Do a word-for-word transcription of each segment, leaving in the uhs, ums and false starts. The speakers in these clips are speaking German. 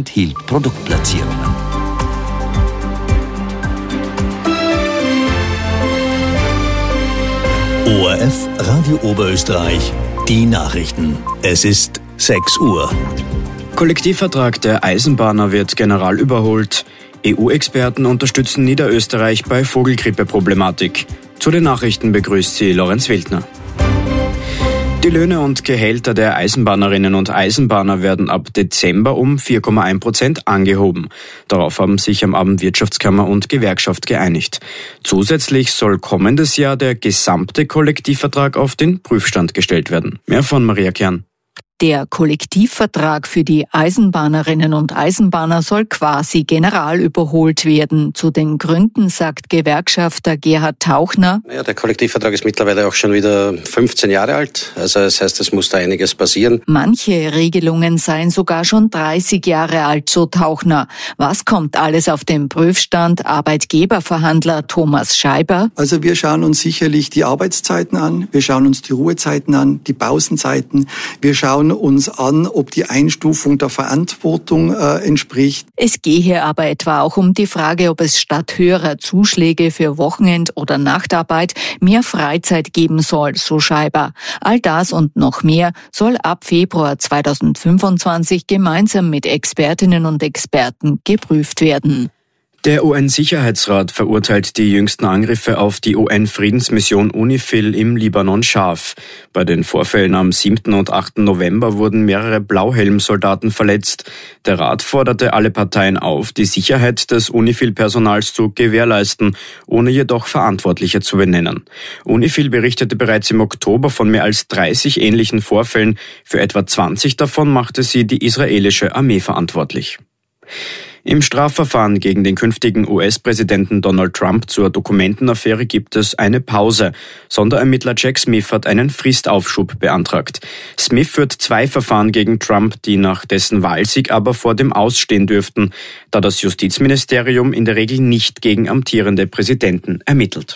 enthielt Produktplatzierungen. O R F Radio Oberösterreich, die Nachrichten. Es ist sechs Uhr. Kollektivvertrag der Eisenbahner wird general überholt. E U-Experten unterstützen Niederösterreich bei Vogelgrippe-Problematik. Zu den Nachrichten begrüßt sie Lorenz Wildner. Die Löhne und Gehälter der Eisenbahnerinnen und Eisenbahner werden ab Dezember um vier Komma eins Prozent angehoben. Darauf haben sich am Abend Wirtschaftskammer und Gewerkschaft geeinigt. Zusätzlich soll kommendes Jahr der gesamte Kollektivvertrag auf den Prüfstand gestellt werden. Mehr von Maria Kern. Der Kollektivvertrag für die Eisenbahnerinnen und Eisenbahner soll quasi general überholt werden. Zu den Gründen sagt Gewerkschafter Gerhard Tauchner: Ja, der Kollektivvertrag ist mittlerweile auch schon wieder fünfzehn Jahre alt. Also das heißt, es muss da einiges passieren. Manche Regelungen seien sogar schon dreißig Jahre alt, so Tauchner. Was kommt alles auf den Prüfstand? Arbeitgeberverhandler Thomas Scheiber: Also wir schauen uns sicherlich die Arbeitszeiten an, wir schauen uns die Ruhezeiten an, die Pausenzeiten, wir schauen uns an, ob die Einstufung der Verantwortung äh, entspricht. Es gehe aber etwa auch um die Frage, ob es statt höherer Zuschläge für Wochenend- oder Nachtarbeit mehr Freizeit geben soll, so Scheiber. All das und noch mehr soll ab Februar zweitausendfünfundzwanzig gemeinsam mit Expertinnen und Experten geprüft werden. Der U N-Sicherheitsrat verurteilt die jüngsten Angriffe auf die U N-Friedensmission UNIFIL im Libanon scharf. Bei den Vorfällen am siebten und achten November wurden mehrere Blauhelm-Soldaten verletzt. Der Rat forderte alle Parteien auf, die Sicherheit des UNIFIL-Personals zu gewährleisten, ohne jedoch Verantwortliche zu benennen. UNIFIL berichtete bereits im Oktober von mehr als dreißig ähnlichen Vorfällen. Für etwa zwanzig davon machte sie die israelische Armee verantwortlich. Im Strafverfahren gegen den künftigen U S-Präsidenten Donald Trump zur Dokumentenaffäre gibt es eine Pause. Sonderermittler Jack Smith hat einen Fristaufschub beantragt. Smith führt zwei Verfahren gegen Trump, die nach dessen Wahlsieg aber vor dem Ausstehen dürften, da das Justizministerium in der Regel nicht gegen amtierende Präsidenten ermittelt.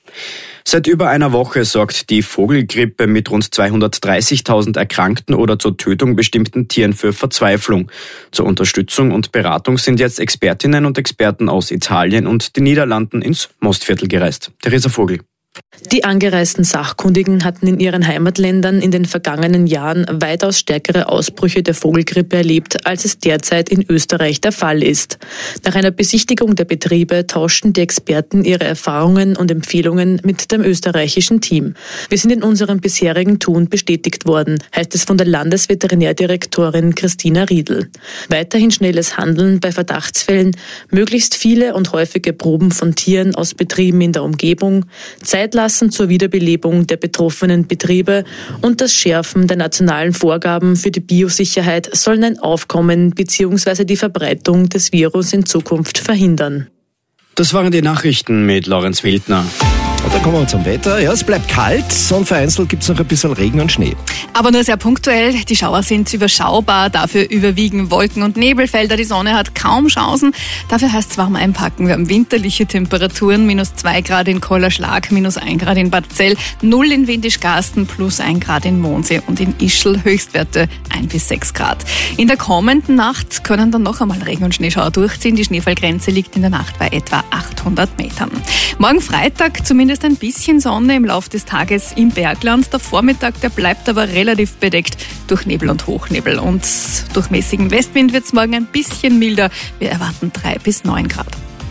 Seit über einer Woche sorgt die Vogelgrippe mit rund zweihundertdreißigtausend erkrankten oder zur Tötung bestimmten Tieren für Verzweiflung. Zur Unterstützung und Beratung sind jetzt Expertinnen und Experten aus Italien und den Niederlanden ins Mostviertel gereist. Theresa Vogel. Die angereisten Sachkundigen hatten in ihren Heimatländern in den vergangenen Jahren weitaus stärkere Ausbrüche der Vogelgrippe erlebt, als es derzeit in Österreich der Fall ist. Nach einer Besichtigung der Betriebe tauschten die Experten ihre Erfahrungen und Empfehlungen mit dem österreichischen Team. Wir sind in unserem bisherigen Tun bestätigt worden, heißt es von der Landesveterinärdirektorin Christina Riedl. Weiterhin schnelles Handeln bei Verdachtsfällen, möglichst viele und häufige Proben von Tieren aus Betrieben in der Umgebung, Zeit lassen zur Wiederbelebung der betroffenen Betriebe und das Schärfen der nationalen Vorgaben für die Biosicherheit sollen ein Aufkommen bzw. die Verbreitung des Virus in Zukunft verhindern. Das waren die Nachrichten mit Lorenz Wildner. Und dann kommen wir zum Wetter. Ja, es bleibt kalt und vereinzelt gibt es noch ein bisschen Regen und Schnee. Aber nur sehr punktuell. Die Schauer sind überschaubar, dafür überwiegen Wolken- und Nebelfelder. Die Sonne hat kaum Chancen. Dafür heißt es warm einpacken. Wir haben winterliche Temperaturen, minus zwei Grad in Kollerschlag, minus ein Grad in Bad Zell, null in Windischgarsten, plus ein Grad in Mondsee und in Ischl Höchstwerte ein bis sechs Grad. In der kommenden Nacht können dann noch einmal Regen- und Schneeschauer durchziehen. Die Schneefallgrenze liegt in der Nacht bei etwa achthundert Metern. Morgen Freitag zumindest ein bisschen Sonne im Laufe des Tages im Bergland. Der Vormittag, der bleibt aber relativ bedeckt durch Nebel und Hochnebel. Und durch mäßigen Westwind wird es morgen ein bisschen milder. Wir erwarten drei bis neun Grad.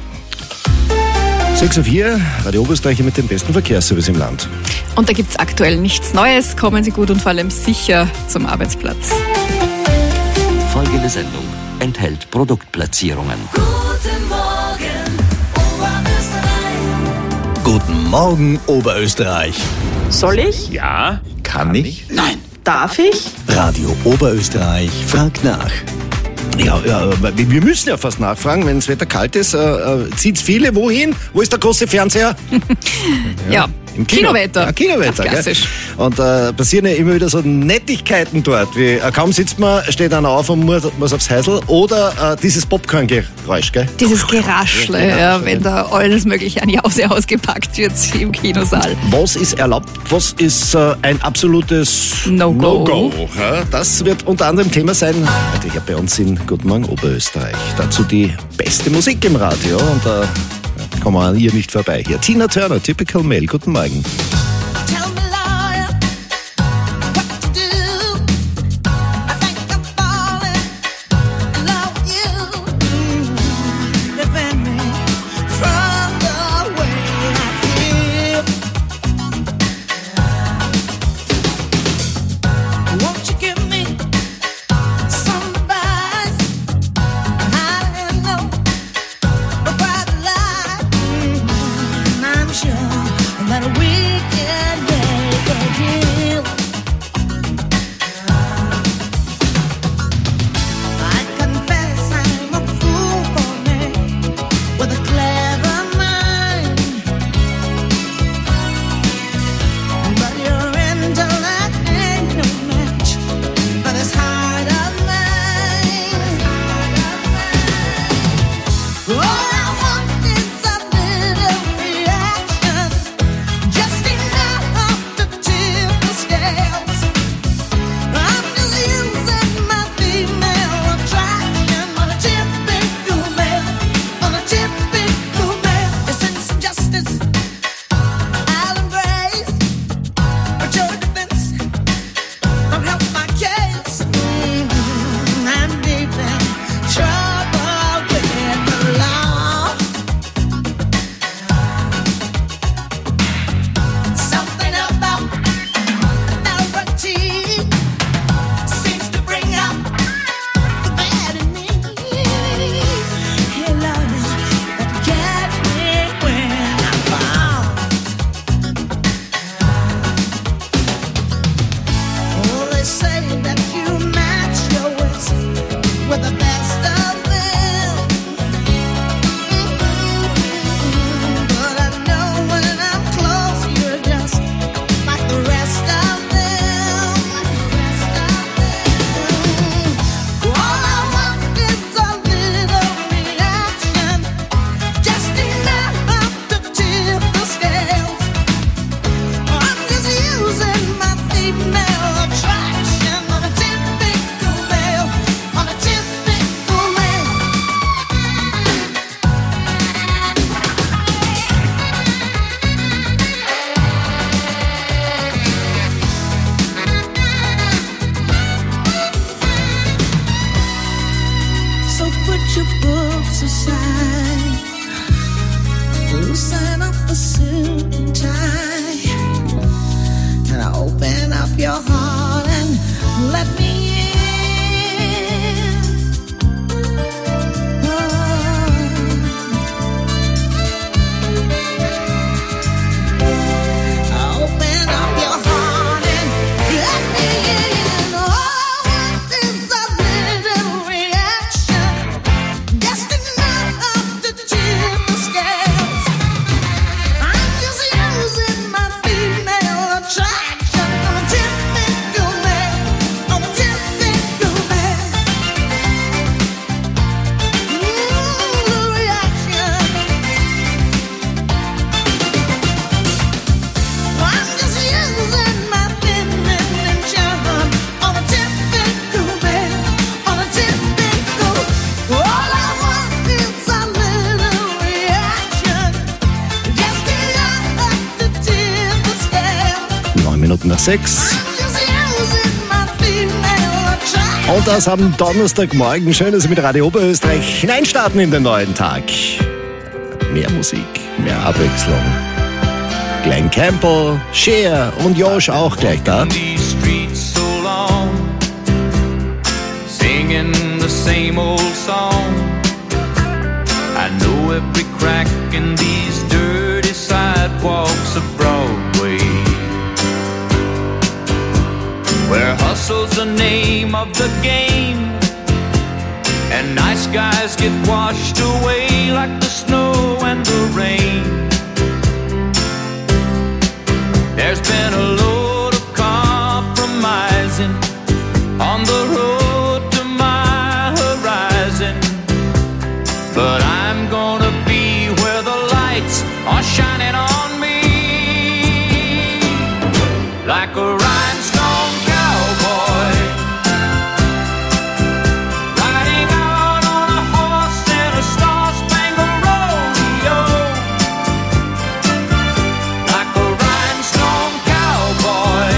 sechs Uhr vier, Radio Oberösterreich mit dem besten Verkehrsservice im Land. Und da gibt es aktuell nichts Neues. Kommen Sie gut und vor allem sicher zum Arbeitsplatz. Folgende Sendung enthält Produktplatzierungen. Guten Morgen, Oberösterreich. Guten Morgen, Oberösterreich. Soll ich? Ja. Kann ich? Nein. Darf ich? Radio Oberösterreich fragt nach. Ja, ja, wir müssen ja fast nachfragen, wenn das Wetter kalt ist. Äh, zieht's viele wohin? Wo ist der große Fernseher? Ja. ja, Im Kino. Kinowetter. Ja, Kinowetter, Ganz klassisch. Gell? Und äh, passieren ja immer wieder so Nettigkeiten dort, wie äh, kaum sitzt man, steht einer auf und muss, muss aufs Häusl, oder äh, dieses Popcorn-Geräusch, gell? Dieses Geraschle, ja, ja, wenn da alles mögliche an Jause ausgepackt wird im Kinosaal. Was ist erlaubt, was ist äh, ein absolutes No-Go. No-Go? Ja, das wird unter anderem Thema sein, heute hier bei uns in Guten Morgen Oberösterreich. Dazu die beste Musik im Radio und da äh, kommen wir an ihr nicht vorbei. Hier Tina Turner, Typical Male. Guten Morgen. Nach sechs. Und das am Donnerstagmorgen. Schön, dass Sie mit Radio Oberösterreich hineinstarten in den neuen Tag. Mehr Musik, mehr Abwechslung. Glenn Campbell, Cher und Josh auch gleich da. Singing the same old song. I know every crack in these dirty sidewalks of Broadway. Where hustle's the name of the game, and nice guys get washed away like the snow and the rain. been a load of compromising on the road to my horizon. But I'm gonna be where the lights are shining on me, like a rhinestone cowboy, riding out on a horse in a star-spangled rodeo, like a rhinestone cowboy,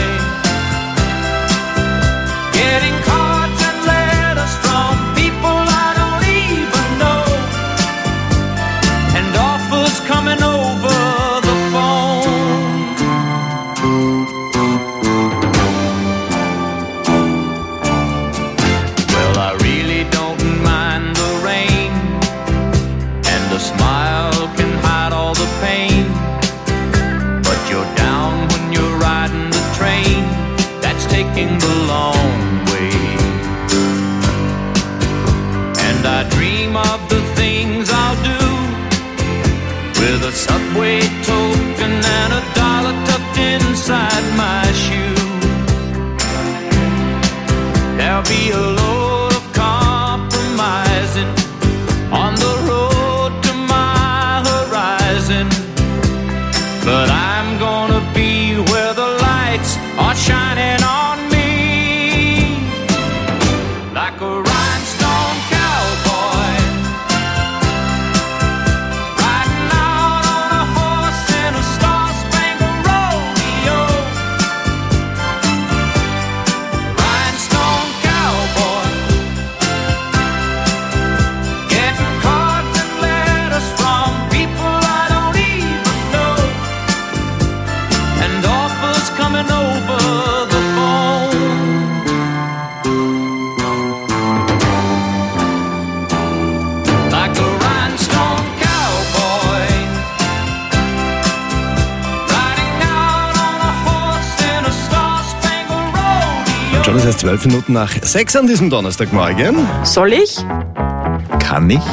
getting cards and letters from people I don't even know, and offers coming over the phone. Well, I really don't mind the rain, and a smile can hide all the pain, but you're down when you're riding the train that's taking the long way. And I dream of the things I'll do with a subway token and a dollar tucked inside my shoe. There'll be a load of compromising on the road to my horizon, but I'm gonna be where the lights are shining on me, like a rhinestone cowboy, riding out on a horse in a star-spangled rodeo, rhinestone cowboy, getting cards and letters from people I don't even know, and offers coming over the phone. Like a rhinestone cowboy, riding out on a horse in a star-spangled rodeo. Schon ist es zwölf Minuten nach sechs an diesem Donnerstagmorgen. Soll ich? Kann ich?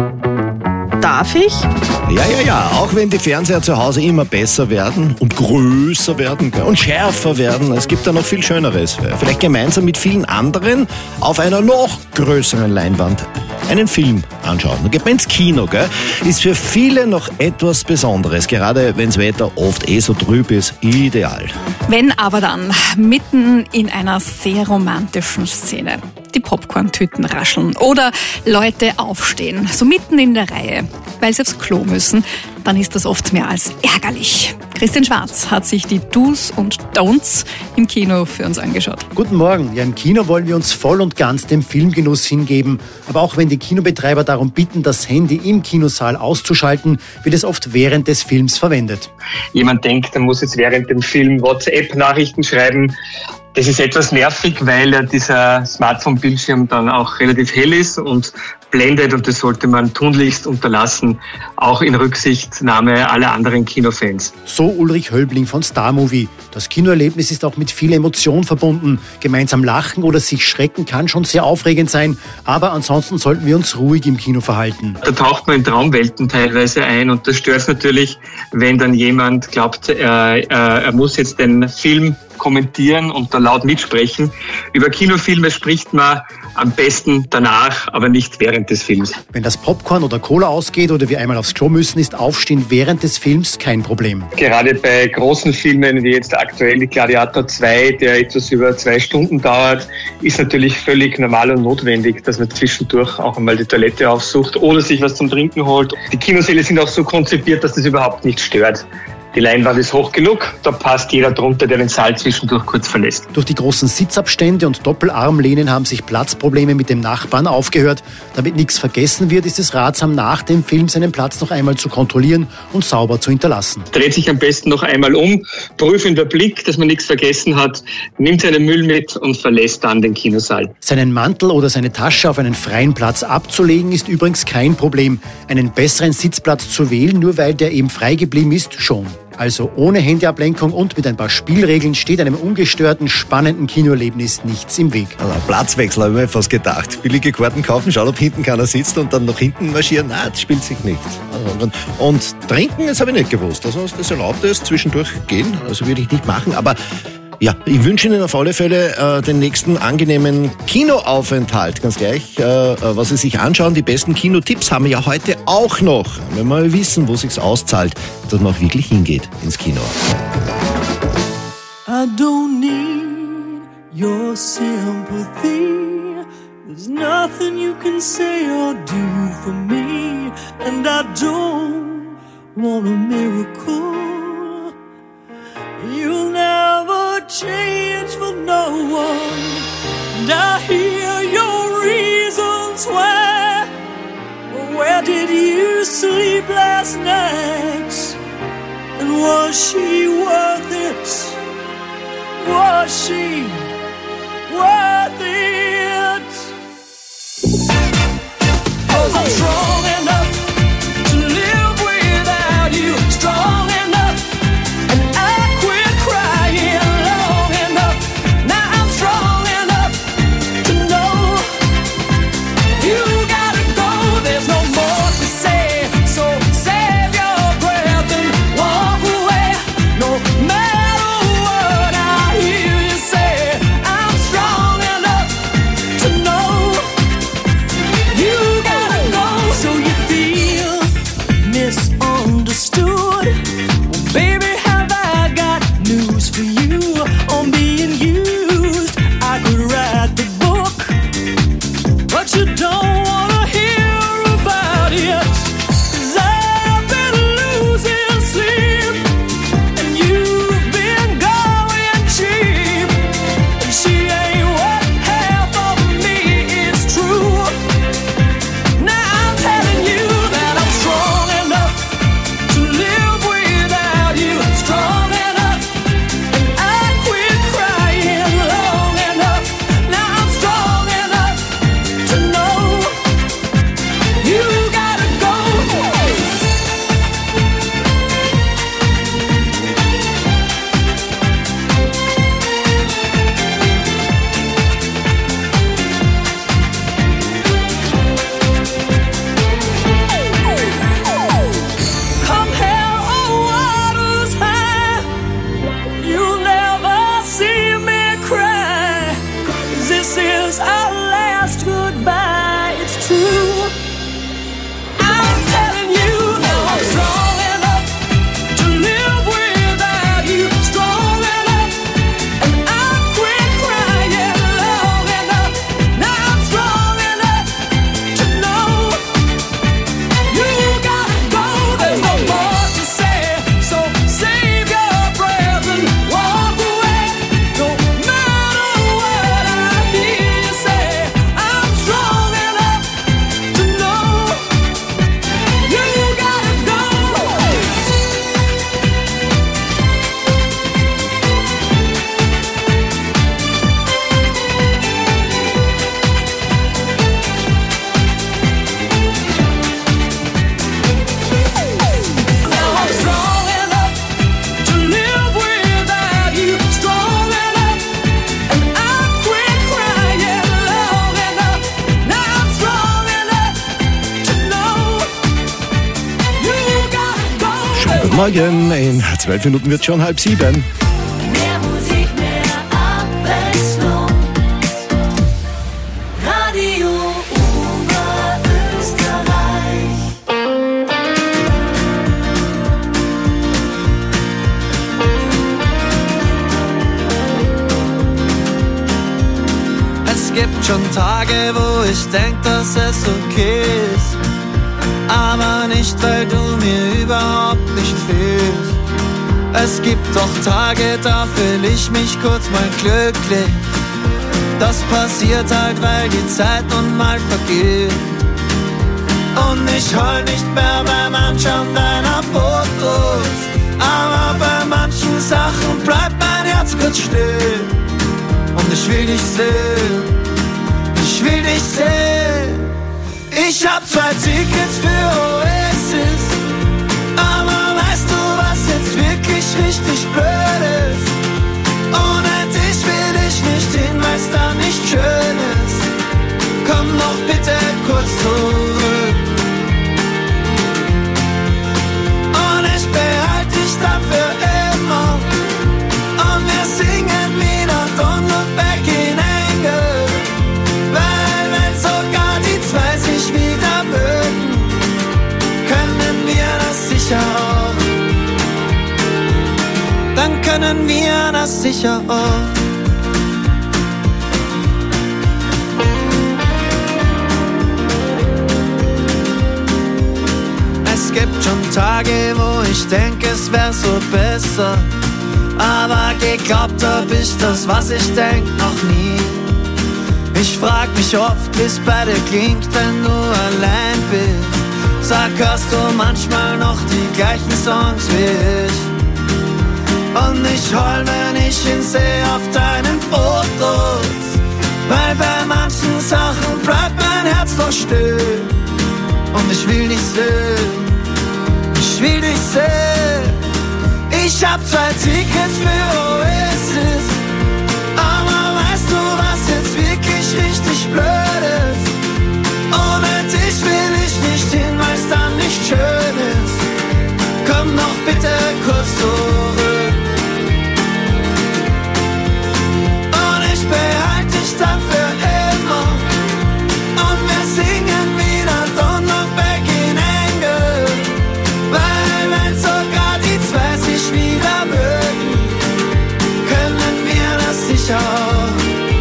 Darf ich? Ja, ja, ja. Auch wenn die Fernseher zu Hause immer besser werden und größer werden und schärfer werden, es gibt da noch viel Schöneres. Vielleicht gemeinsam mit vielen anderen auf einer noch größeren Leinwand einen Film anschauen. Da geht man ins Kino, gell? Ist für viele noch etwas Besonderes, gerade wenn das Wetter oft eh so trüb ist, ideal. Wenn aber dann mitten in einer sehr romantischen Szene die Popcorn-Tüten rascheln oder Leute aufstehen, so mitten in der Reihe, weil sie aufs Klo müssen, dann ist das oft mehr als ärgerlich. Christian Schwarz hat sich die Do's und Don'ts im Kino für uns angeschaut. Guten Morgen. Ja, im Kino wollen wir uns voll und ganz dem Filmgenuss hingeben. Aber auch wenn die Kinobetreiber darum bitten, das Handy im Kinosaal auszuschalten, wird es oft während des Films verwendet. Jemand denkt, er muss jetzt während dem Film WhatsApp-Nachrichten schreiben. Das ist etwas nervig, weil ja dieser Smartphone-Bildschirm dann auch relativ hell ist und blendet, und das sollte man tunlichst unterlassen, auch in Rücksichtnahme aller anderen Kinofans. So Ulrich Höllbling von Star Movie. Das Kinoerlebnis ist auch mit viel Emotion verbunden. Gemeinsam lachen oder sich schrecken kann schon sehr aufregend sein, aber ansonsten sollten wir uns ruhig im Kino verhalten. Da taucht man in Traumwelten teilweise ein, und das stört natürlich, wenn dann jemand glaubt, er, er muss jetzt den Film kommentieren und da laut mitsprechen. Über Kinofilme spricht man am besten danach, aber nicht während des Films. Wenn das Popcorn oder Cola ausgeht oder wir einmal aufs Klo müssen, ist Aufstehen während des Films kein Problem. Gerade bei großen Filmen wie jetzt aktuell die Gladiator zwei, der etwas über zwei Stunden dauert, ist natürlich völlig normal und notwendig, dass man zwischendurch auch einmal die Toilette aufsucht oder sich was zum Trinken holt. Die Kinosäle sind auch so konzipiert, dass das überhaupt nicht stört. Die Leinwand ist hoch genug, da passt jeder drunter, der den Saal zwischendurch kurz verlässt. Durch die großen Sitzabstände und Doppelarmlehnen haben sich Platzprobleme mit dem Nachbarn aufgehört. Damit nichts vergessen wird, ist es ratsam, nach dem Film seinen Platz noch einmal zu kontrollieren und sauber zu hinterlassen. Dreht sich am besten noch einmal um, prüfender Blick, dass man nichts vergessen hat, nimmt seinen Müll mit und verlässt dann den Kinosaal. Seinen Mantel oder seine Tasche auf einen freien Platz abzulegen, ist übrigens kein Problem. Einen besseren Sitzplatz zu wählen, nur weil der eben frei geblieben ist, schon. Also ohne Handyablenkung und mit ein paar Spielregeln steht einem ungestörten, spannenden Kinoerlebnis nichts im Weg. Also Platzwechsel, habe ich mir fast gedacht. Billige Karten kaufen, schauen, ob hinten keiner sitzt und dann nach hinten marschieren. Nein, das spielt sich nicht. Und trinken, das habe ich nicht gewusst. Also, dass das erlaubt ist, zwischendurch gehen, also würde ich nicht machen. Aber ja, ich wünsche Ihnen auf alle Fälle äh, den nächsten angenehmen Kinoaufenthalt. Ganz gleich, äh, was Sie sich anschauen. Die besten Kinotipps haben wir ja heute auch noch. Wenn wir mal wissen, wo es sich auszahlt, dass man auch wirklich hingeht ins Kino. I don't need your sympathy. There's nothing you can say or do for me. And I don't want a miracle. You'll never change for no one. And I hear your reasons why. Where did you sleep last night? And was she worth it? Was she worth it? 'Cause I'm strong enough to live without you. Strong enough, and I quit crying long enough. Now I'm strong enough to know you gotta go. There's no more to say, so save your breath and walk away. No matter what I hear you say, I'm strong enough to know you gotta go. So you feel misunderstood? Well, baby, have I got news for you on being used? I could write the book, but you don't wanna hear about it. 'Cause I've been losing sleep, and you've been going cheap. And she ain't what half of me is true. Now I'm telling you that I'm strong enough to live without you. Strong enough, and I quit crying long enough. Now I'm strong enough to know you gotta go. Come hell or waters high, you'll never see me cry. 'Cause this is our last goodbye, it's true. I'm telling you now I'm strong enough to live without you. Strong enough, and I quit crying long enough. Now I'm strong enough to know you gotta go. There's no more to say, so save your breath and walk away. No matter what I hear you say, I'm strong enough to know you gotta go. Now I'm strong enough to live without you. Strong enough, and I quit crying long enough. Now I'm strong enough to know you gotta go. Schönen guten Morgen. In zwölf Minuten wird schon halb sieben. Mehr Musik, mehr Abwechslung. Radio Oberösterreich. Es gibt schon Tage, wo ich denk, dass es okay ist. Aber nicht, weil du mir überhaupt nicht fehlst. Es gibt doch Tage, da fühl ich mich kurz mal glücklich. Das passiert halt, weil die Zeit nun mal vergeht. Und ich heul nicht mehr beim Anschauen deiner Fotos. Aber bei manchen Sachen bleibt mein Herz kurz still. Und ich will dich sehen, ich will dich sehen. Ich hab zwei Tickets für Oasis, aber weißt du, was jetzt wirklich richtig blöd ist. Ohne dich will ich nicht hin, weil's da nicht schön ist. Komm doch bitte kurz zurück. Und ich behalte dich dann für immer. Und wir singen wieder Don't Look Back in Anger. Weil wenn sogar die zwei sich wieder mögen, können wir das sicher auch. Dann können wir das sicher auch. Es gibt schon Tage, wo ich denke, es wär so besser. Aber geglaubt hab ich das, was ich denk, noch nie. Ich frag mich oft, wie's bei dir klingt, wenn du allein bist. Sag, hörst du manchmal noch die gleichen Songs wie ich? Und ich heul, wenn ich ihn seh auf deinen Fotos. Weil bei manchen Sachen bleibt mein Herz noch still. Und ich will dich sehen, ich will dich sehen. Ich hab zwei Tickets für Oasis. Aber weißt du, was jetzt wirklich richtig blöd ist? Ohne dich will ich nicht hin, weil's dann nicht schön ist. Komm noch bitte kurz zurück. Und ich behalte dich dann für immer. Und wir singen wieder Don't Look Back in Anger. Weil wenn sogar die zwei sich wieder mögen, können wir das sicher auch.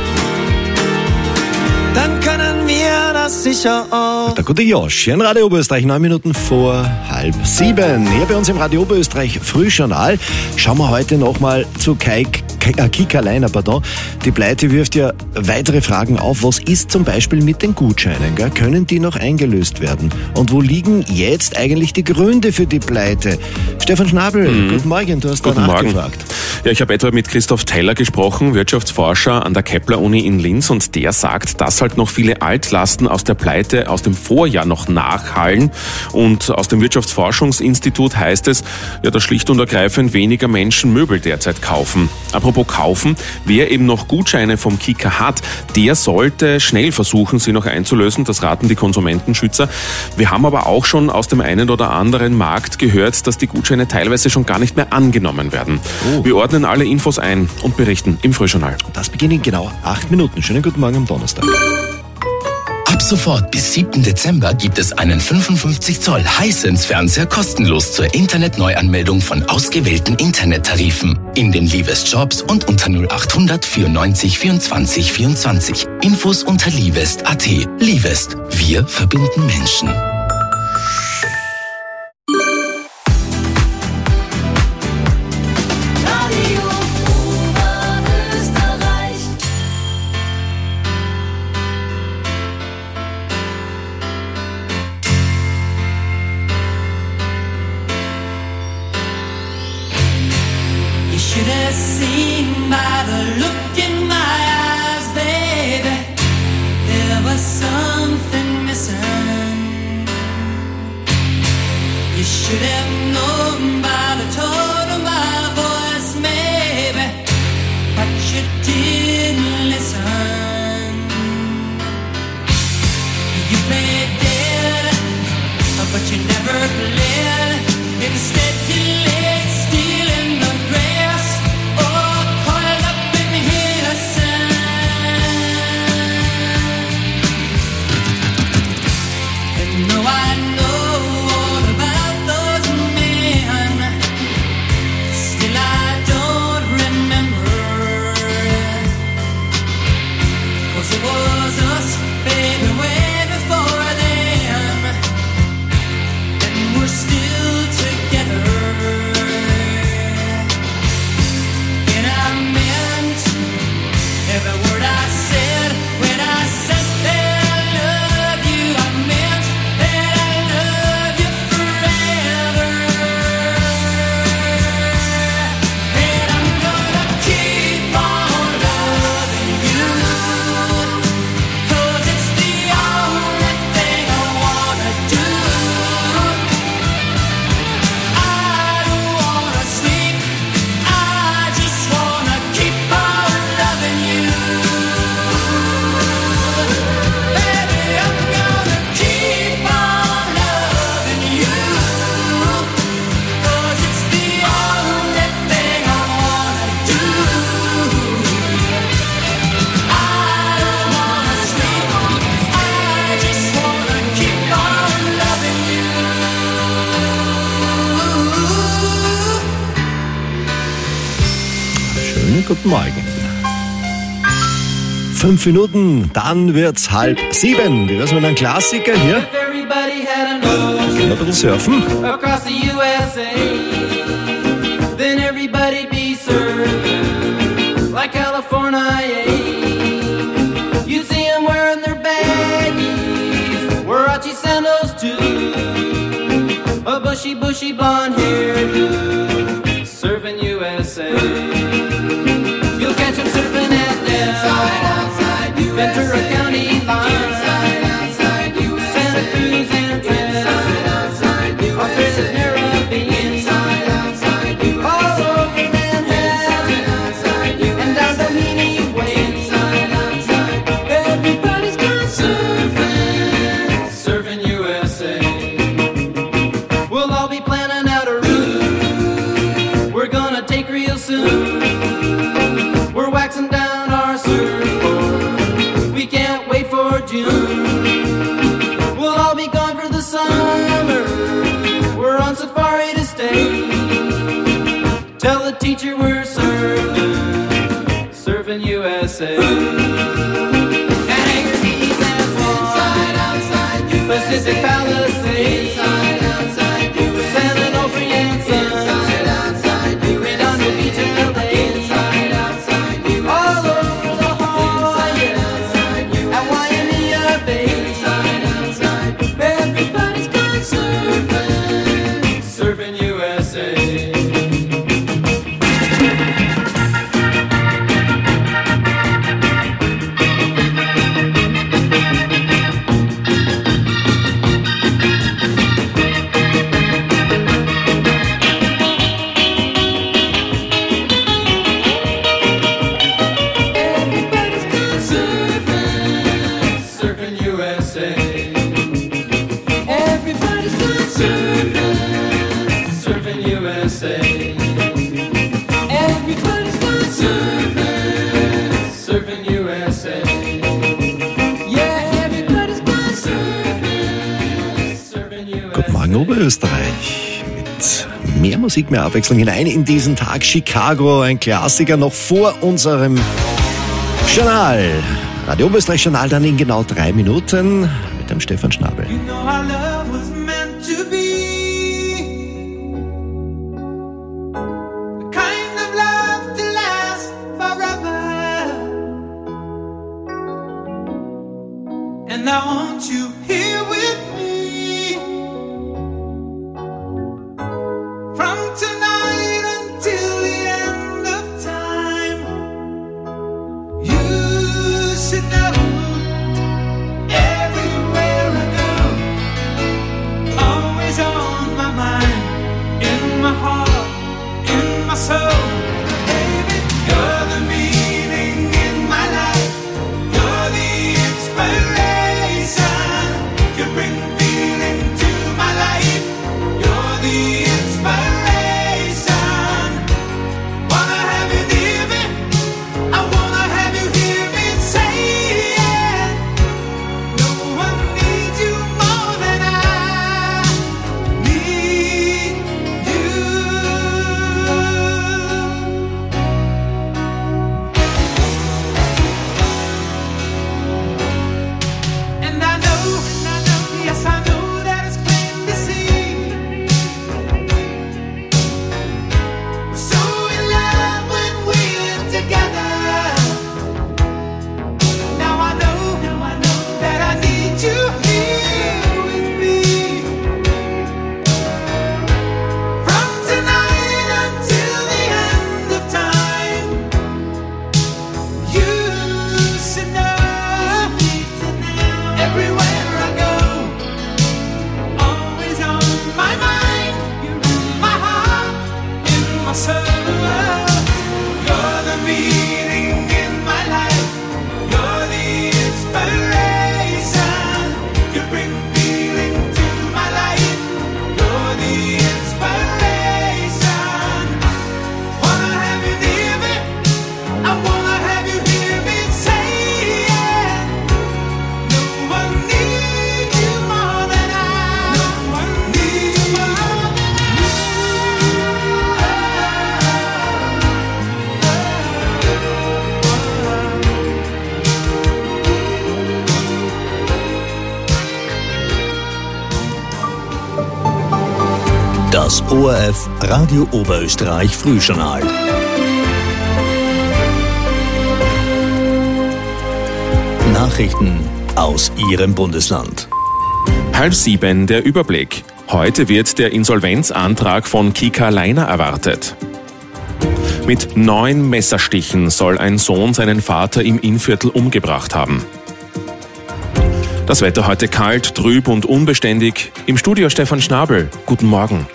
Dann können wir das sicher auch. Der gute Josh, hier in Radio Oberösterreich, neun Minuten vor halb sieben. Hier bei uns im Radio Oberösterreich Frühjournal schauen wir heute nochmal zu Kai Kika Leiner, pardon. Die Pleite wirft ja weitere Fragen auf. Was ist zum Beispiel mit den Gutscheinen? Gell? Können die noch eingelöst werden? Und wo liegen jetzt eigentlich die Gründe für die Pleite? Stefan Schnabel, mhm. guten Morgen, du hast guten da Morgen. nachgefragt. Ja, ich habe etwa mit Christoph Teller gesprochen, Wirtschaftsforscher an der Kepler-Uni in Linz, und der sagt, dass halt noch viele Altlasten aus der Pleite aus dem Vorjahr noch nachhallen. Und aus dem Wirtschaftsforschungsinstitut heißt es, ja, dass schlicht und ergreifend weniger Menschen Möbel derzeit kaufen. Apropos kaufen, wer eben noch Gutscheine vom Kika hat, der sollte schnell versuchen, sie noch einzulösen. Das raten die Konsumentenschützer. Wir haben aber auch schon aus dem einen oder anderen Markt gehört, dass die Gutscheine teilweise schon gar nicht mehr angenommen werden. Oh. Wir ordnen alle Infos ein und berichten im Frühjournal. Das beginnt in genau acht Minuten. Schönen guten Morgen am Donnerstag. Ab sofort bis siebten Dezember gibt es einen fünfundfünfzig Zoll Hisense-Fernseher kostenlos zur Internetneuanmeldung von ausgewählten Internettarifen in den Livest Shops und unter null achthundert vierundneunzig vierundzwanzig vierundzwanzig. Infos unter livest punkt at. Livest. Wir verbinden Menschen. Should have seen by the look in my eyes, baby, there was something missing. You should have known by the tone of my voice, maybe, but you didn't listen. You played dead, but you never bled. Instead you laid still in the grass. No, I know all about those men. Schönen guten Morgen. Fünf Minuten, dann wird's halb sieben. Wie wär's mit einem Klassiker hier? Noch ein bisschen surfen. Across the U S A, then everybody be served like California. You'd see them wearing their baggies, Warachi sandals too, a bushy, bushy blonde hairdo, serving U S A. You'll catch them surfing at Del, Ventura County line, Santa Cruz and Trent, Australia's Caribbean, all over Manhattan, and down Doheny Way. Everybody's gone surfing, surfing U S A. We'll all be planning out a route we're gonna take real soon. We're waxing down our surfboard, we can't wait for June. We'll all be gone for the summer, we're on safari to stay. Tell the teacher we're surfing, surfing U S A. And Anchor Keys and Swan, Pacific Palisades, San Onofre and Sun, Redondo Beach and L A, all over the Hawaiian and Waimea Bay. Everybody's gone surfing, surfing U S A. Everybody's gone surfing, surfing U S A. Everybody's gone surfing, surfing U S A. Everybody's gone surfing, surfing U S A. Yeah, everybody's gone surfing, surfing U S A. Guten Morgen, Oberösterreich. Mit mehr Musik, mehr Abwechslung hinein in diesen Tag. Chicago, ein Klassiker noch vor unserem Journal. Radio Oberösterreich Journal dann in genau drei Minuten mit dem Stefan Schnabel. You know our love was meant to be the kind of love to last forever. And I want you here with me from tonight until the end of time. You should know everywhere I go, always on my mind, in my heart, in my soul. Baby, you're the meaning in my life, you're the inspiration, you bring feeling to my life, you're the inspiration. Wanna have you near me, I wanna have you hear me say it. No one needs you more than I need you. And I know, yes I know that it's plain to see, we're so in love when we're together. Now I know, now I know that I need you here with me from tonight until the end of time. You should know, everywhere I go, always on my mind, in my heart, in my soul. You're the meaning in my life, you're the inspiration, you bring feeling to my life, you're the inspiration. Wanna have you near me, I wanna have you hear me say it. No one needs you more than I, no one needs you more than I. Das O R F Radio Oberösterreich Frühjournal. Nachrichten aus Ihrem Bundesland. Halb sieben der Überblick. Heute wird der Insolvenzantrag von Kika Leiner erwartet. Mit neun Messerstichen soll ein Sohn seinen Vater im Innviertel umgebracht haben. Das Wetter heute kalt, trüb und unbeständig. Im Studio Stefan Schnabel. Guten Morgen.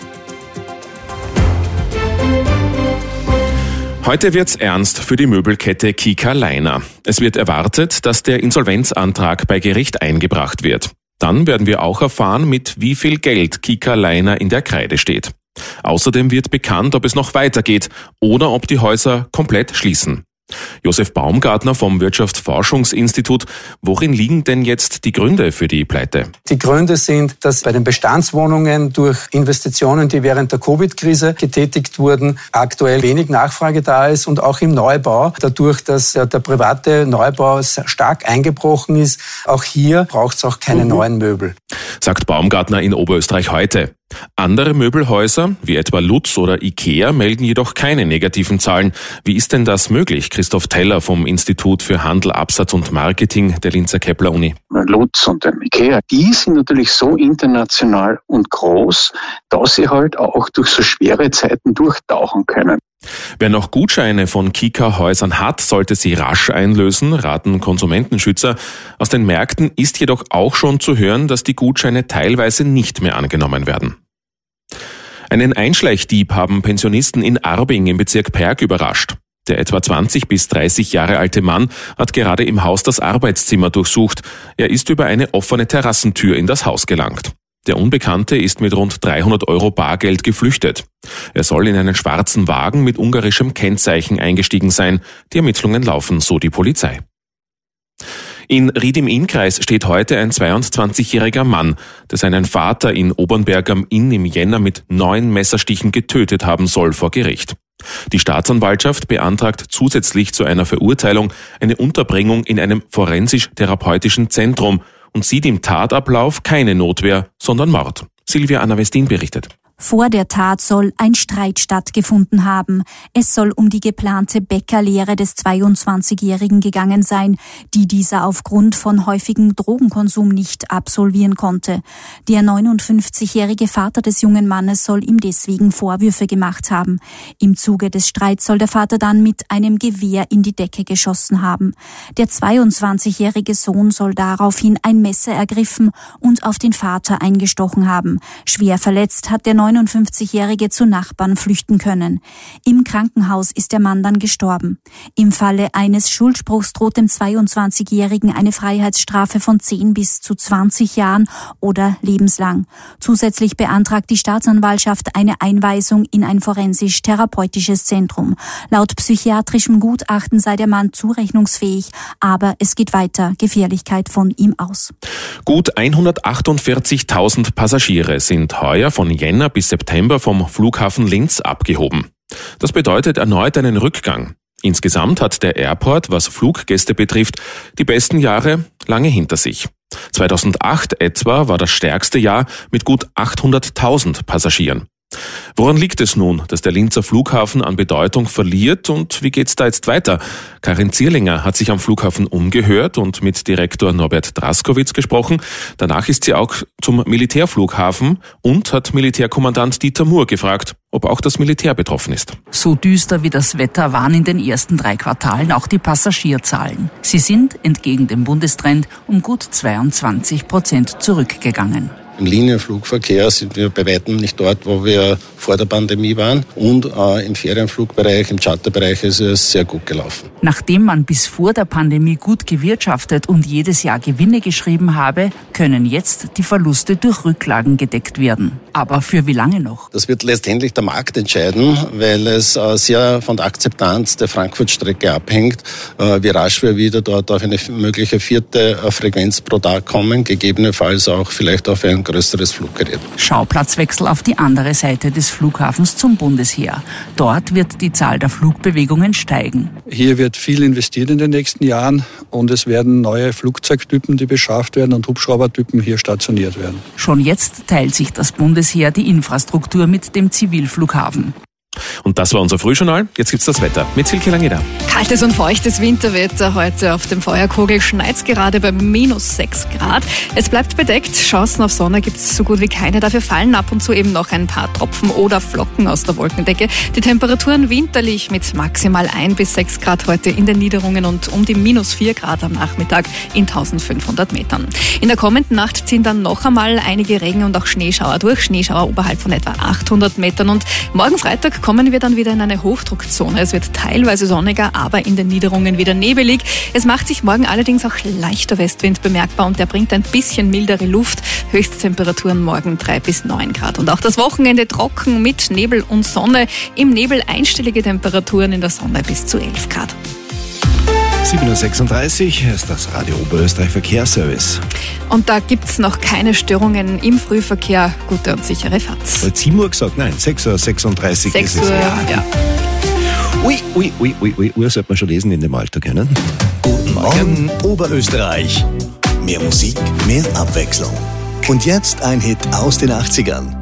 Heute wird's ernst für die Möbelkette Kika Leiner. Es wird erwartet, dass der Insolvenzantrag bei Gericht eingebracht wird. Dann werden wir auch erfahren, mit wie viel Geld Kika Leiner in der Kreide steht. Außerdem wird bekannt, ob es noch weitergeht oder ob die Häuser komplett schließen. Josef Baumgartner vom Wirtschaftsforschungsinstitut. Worin liegen denn jetzt die Gründe für die Pleite? Die Gründe sind, dass bei den Bestandswohnungen durch Investitionen, die während der Covid-Krise getätigt wurden, aktuell wenig Nachfrage da ist und auch im Neubau, dadurch, dass der private Neubau stark eingebrochen ist, auch hier braucht es auch keine mhm. neuen Möbel. Sagt Baumgartner in Oberösterreich heute. Andere Möbelhäuser, wie etwa Lutz oder Ikea, melden jedoch keine negativen Zahlen. Wie ist denn das möglich? Christoph Teller vom Institut für Handel, Absatz und Marketing der Linzer Kepler-Uni. Lutz und Ikea, die sind natürlich so international und groß, dass sie halt auch durch so schwere Zeiten durchtauchen können. Wer noch Gutscheine von Kika-Häusern hat, sollte sie rasch einlösen, raten Konsumentenschützer. Aus den Märkten ist jedoch auch schon zu hören, dass die Gutscheine teilweise nicht mehr angenommen werden. Einen Einschleichdieb haben Pensionisten in Arbing im Bezirk Perg überrascht. Der etwa zwanzig bis dreißig Jahre alte Mann hat gerade im Haus das Arbeitszimmer durchsucht. Er ist über eine offene Terrassentür in das Haus gelangt. Der Unbekannte ist mit rund dreihundert Euro Bargeld geflüchtet. Er soll in einen schwarzen Wagen mit ungarischem Kennzeichen eingestiegen sein. Die Ermittlungen laufen, so die Polizei. In Ried im Innkreis steht heute ein zweiundzwanzigjähriger Mann, der seinen Vater in Obernberg am Inn im Jänner mit neun Messerstichen getötet haben soll, vor Gericht. Die Staatsanwaltschaft beantragt zusätzlich zu einer Verurteilung eine Unterbringung in einem forensisch-therapeutischen Zentrum und sieht im Tatablauf keine Notwehr, sondern Mord. Silvia Anna Westin berichtet. Vor der Tat soll ein Streit stattgefunden haben. Es soll um die geplante Bäckerlehre des zweiundzwanzigjährigen gegangen sein, die dieser aufgrund von häufigem Drogenkonsum nicht absolvieren konnte. Der neunundfünfzigjährige Vater des jungen Mannes soll ihm deswegen Vorwürfe gemacht haben. Im Zuge des Streits soll der Vater dann mit einem Gewehr in die Decke geschossen haben. Der zweiundzwanzigjährige Sohn soll daraufhin ein Messer ergriffen und auf den Vater eingestochen haben. Schwer verletzt hat der neunundfünfzigjährige zu Nachbarn flüchten können. Im Krankenhaus ist der Mann dann gestorben. Im Falle eines Schuldspruchs droht dem zweiundzwanzigjährigen eine Freiheitsstrafe von zehn bis zu zwanzig Jahren oder lebenslang. Zusätzlich beantragt die Staatsanwaltschaft eine Einweisung in ein forensisch-therapeutisches Zentrum. Laut psychiatrischem Gutachten sei der Mann zurechnungsfähig, aber es geht weiter Gefährlichkeit von ihm aus. Gut hundertachtundvierzigtausend Passagiere sind heuer von Jänner bis September vom Flughafen Linz abgehoben. Das bedeutet erneut einen Rückgang. Insgesamt hat der Airport, was Fluggäste betrifft, die besten Jahre lange hinter sich. zweitausendacht etwa war das stärkste Jahr mit gut achthunderttausend Passagieren. Woran liegt es nun, dass der Linzer Flughafen an Bedeutung verliert und wie geht's da jetzt weiter? Karin Zierlinger hat sich am Flughafen umgehört und mit Direktor Norbert Draskowitz gesprochen. Danach ist sie auch zum Militärflughafen und hat Militärkommandant Dieter Muhr gefragt, ob auch das Militär betroffen ist. So düster wie das Wetter waren in den ersten drei Quartalen auch die Passagierzahlen. Sie sind, entgegen dem Bundestrend, um gut zweiundzwanzig Prozent zurückgegangen. Im Linienflugverkehr sind wir bei weitem nicht dort, wo wir vor der Pandemie waren. Und äh, im Ferienflugbereich, im Charterbereich ist es sehr gut gelaufen. Nachdem man bis vor der Pandemie gut gewirtschaftet und jedes Jahr Gewinne geschrieben habe, können jetzt die Verluste durch Rücklagen gedeckt werden. Aber für wie lange noch? Das wird letztendlich der Markt entscheiden, weil es äh, sehr von der Akzeptanz der Frankfurt-Strecke abhängt, äh, wie rasch wir wieder dort auf eine mögliche vierte äh, Frequenz pro Tag kommen, gegebenenfalls auch vielleicht auf ein größeres Fluggerät. Schauplatzwechsel auf die andere Seite des Flughafens zum Bundesheer. Dort wird die Zahl der Flugbewegungen steigen. Hier wird viel investiert in den nächsten Jahren und es werden neue Flugzeugtypen, die beschafft werden, und Hubschraubertypen hier stationiert werden. Schon jetzt teilt sich das Bundesheer die Infrastruktur mit dem Zivilflughafen. Und das war unser Frühjournal. Jetzt gibt's das Wetter mit Silke Langeder. Kaltes und feuchtes Winterwetter heute auf dem Feuerkogel. Schneit's gerade bei minus sechs Grad. Es bleibt bedeckt. Chancen auf Sonne gibt's so gut wie keine. Dafür fallen ab und zu eben noch ein paar Tropfen oder Flocken aus der Wolkendecke. Die Temperaturen winterlich mit maximal ein bis sechs Grad heute in den Niederungen und um die minus vier Grad am Nachmittag in eintausendfünfhundert Metern. In der kommenden Nacht ziehen dann noch einmal einige Regen- und auch Schneeschauer durch. Schneeschauer oberhalb von etwa achthundert Metern. Und morgen Freitag kommen wir dann wieder in eine Hochdruckzone. Es wird teilweise sonniger, aber in den Niederungen wieder nebelig. Es macht sich morgen allerdings auch leichter Westwind bemerkbar und der bringt ein bisschen mildere Luft. Höchsttemperaturen morgen drei bis neun Grad. Und auch das Wochenende trocken mit Nebel und Sonne. Im Nebel einstellige Temperaturen, in der Sonne bis zu elf Grad. sieben Uhr sechsunddreißig ist das Radio Oberösterreich Verkehrsservice. Und da gibt's noch keine Störungen im Frühverkehr. Gute und sichere Fahrt. sieben Uhr gesagt? Nein, sechs Uhr sechsunddreißig sechs ist es. Uhr, ja. Ui, ui, ui, ui, ui, Uhr sollte man schon lesen in dem Alter können. Guten Morgen, Oberösterreich. Mehr Musik, mehr Abwechslung. Und jetzt ein Hit aus den achtzigern.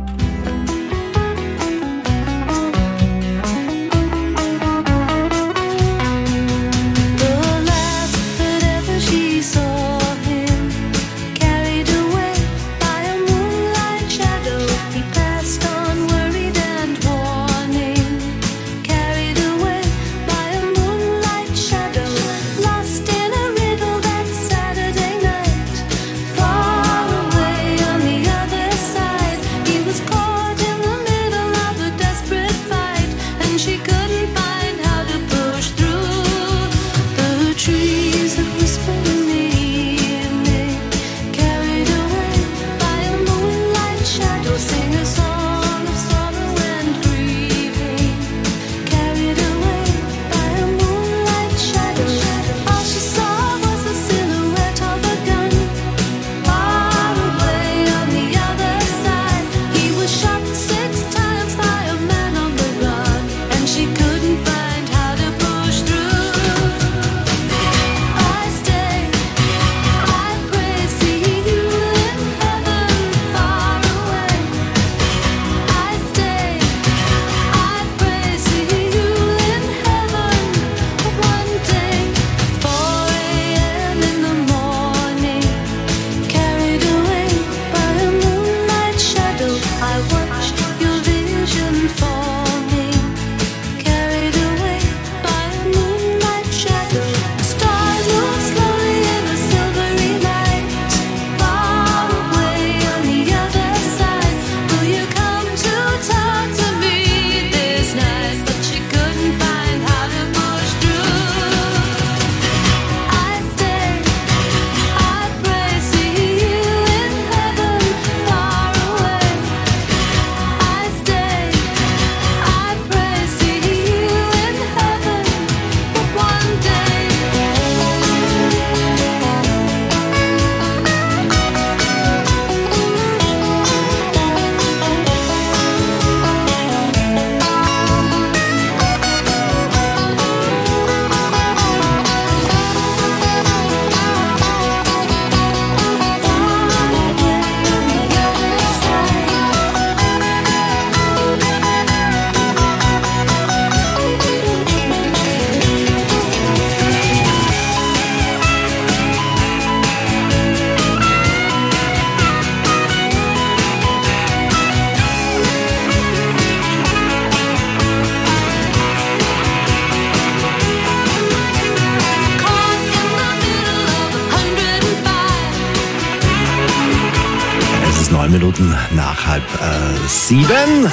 Neun Minuten nach halb äh, sieben.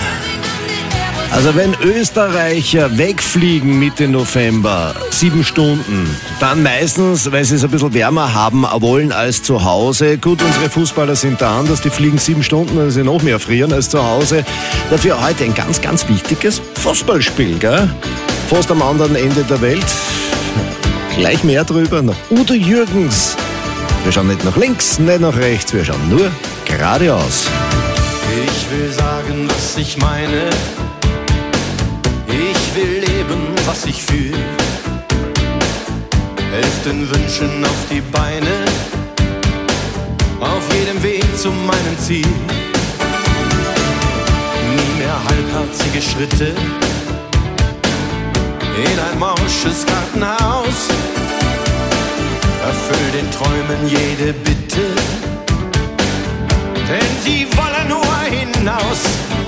Also wenn Österreicher wegfliegen Mitte November, sieben Stunden, dann meistens, weil sie es ein bisschen wärmer haben wollen als zu Hause. Gut, unsere Fußballer sind da anders, die fliegen sieben Stunden, dann sie noch mehr frieren als zu Hause. Dafür heute ein ganz, ganz wichtiges Fußballspiel, gell? Fast am anderen Ende der Welt. Gleich mehr drüber. Udo Jürgens. Wir schauen nicht nach links, nicht nach rechts, wir schauen nur geradeaus. Ich will sagen, was ich meine. Ich will leben, was ich fühle. Helft den Wünschen auf die Beine. Auf jedem Weg zu meinem Ziel. Nie mehr halbherzige Schritte in ein morsches Gartenhaus. Erfüll den Träumen jede Bitte, denn sie wollen nur hinaus.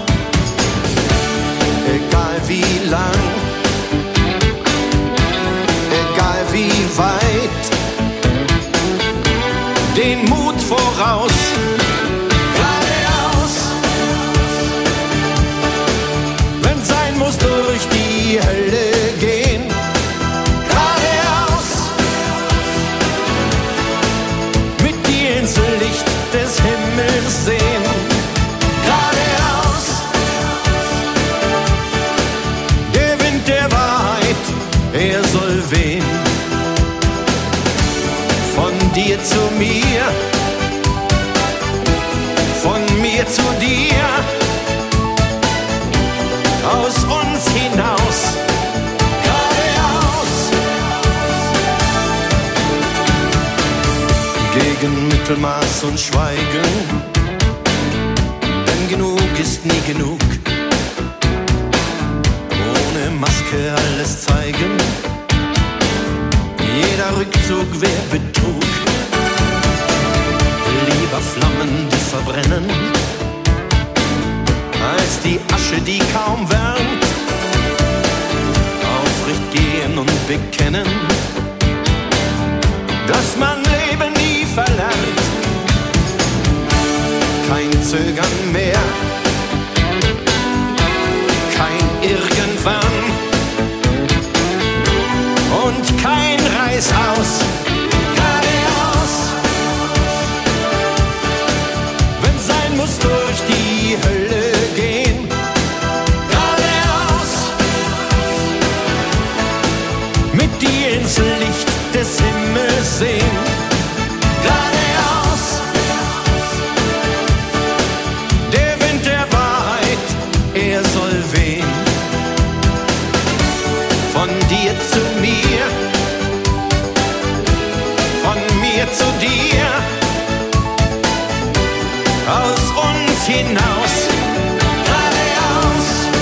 Egal wie lang, egal wie weit, den Mut voraus, geradeaus. Wenn sein muss, durch die Hölle gehen, geradeaus. Mit dir ins Licht des Himmels sehen, geradeaus. Der Wind der Wahrheit, er soll wehen. Von dir zu mir, von mir zu dir, aus uns hinaus, geradeaus. Gegen Mittelmaß und Schweigen, denn genug ist nie genug. Ohne Maske alles zeigen, jeder Rückzug wär Betrug. Lieber Flammen, die verbrennen, als die Asche, die kaum wärmt. Aufrecht gehen und bekennen, dass man Leben nie verlernt. Kein Zögern mehr, kein Irgendwann und kein Reißaus, geradeaus. Wenn sein muss, durch die Hölle gehen, geradeaus. Mit dir ins Licht des Himmels sehen, geradeaus. Der Wind der Wahrheit, er soll wehen. Von dir zu mir, von mir zu dir, aus uns hinaus, geradeaus.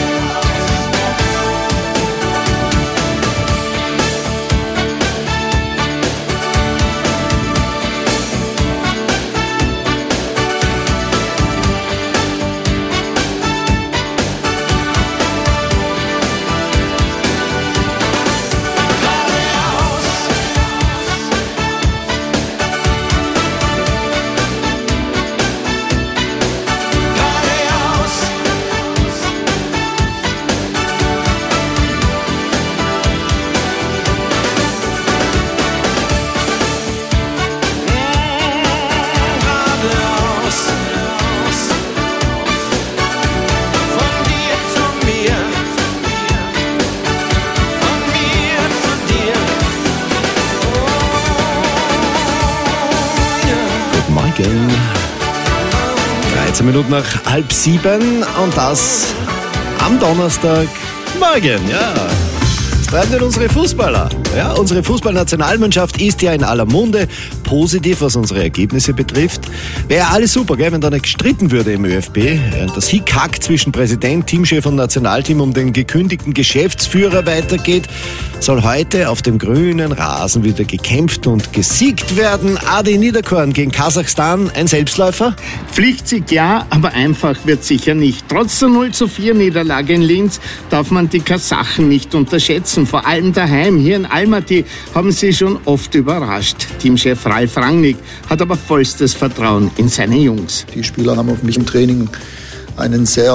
dreizehn Minuten nach halb sieben und das am Donnerstagmorgen, ja. Was treiben denn unsere Fußballer? Ja, unsere Fußballnationalmannschaft ist ja in aller Munde, positiv, was unsere Ergebnisse betrifft. Wäre ja alles super, gell, wenn da nicht gestritten würde im ÖFB. Das Hickhack zwischen Präsident, Teamchef und Nationalteam um den gekündigten Geschäftsführer weitergeht, soll heute auf dem grünen Rasen wieder gekämpft und gesiegt werden. Adi Niederkorn gegen Kasachstan, ein Selbstläufer? Pflichtsieg ja, aber einfach wird sicher nicht. Trotz der null zu vier Niederlage in Linz darf man die Kasachen nicht unterschätzen. Vor allem daheim, hier in Almaty, haben sie schon oft überrascht. Teamchef Ralf Rangnick hat aber vollstes Vertrauen in seine Jungs. Die Spieler haben auf mich im Training einen sehr